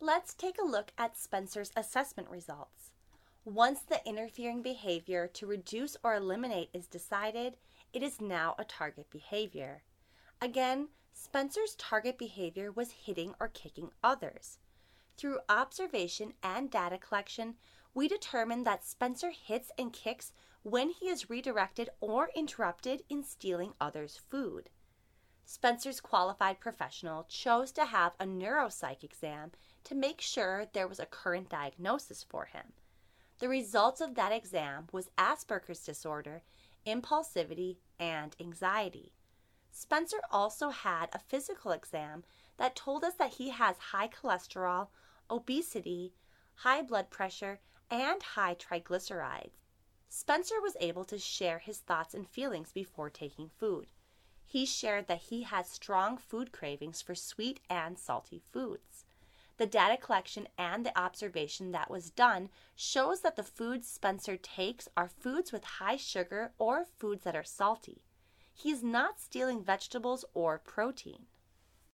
Let's take a look at Spencer's assessment results. Once the interfering behavior to reduce or eliminate is decided, it is now a target behavior. Again, Spencer's target behavior was hitting or kicking others. Through observation and data collection, we determined that Spencer hits and kicks when he is redirected or interrupted in stealing others' food. Spencer's qualified professional chose to have a neuropsych exam to make sure there was a current diagnosis for him. The results of that exam was Asperger's disorder, impulsivity, and anxiety. Spencer also had a physical exam that told us that he has high cholesterol, obesity, high blood pressure, and high triglycerides. Spencer was able to share his thoughts and feelings before taking food. He shared that he has strong food cravings for sweet and salty foods. The data collection and the observation that was done shows that the foods Spencer takes are foods with high sugar or foods that are salty. He is not stealing vegetables or protein.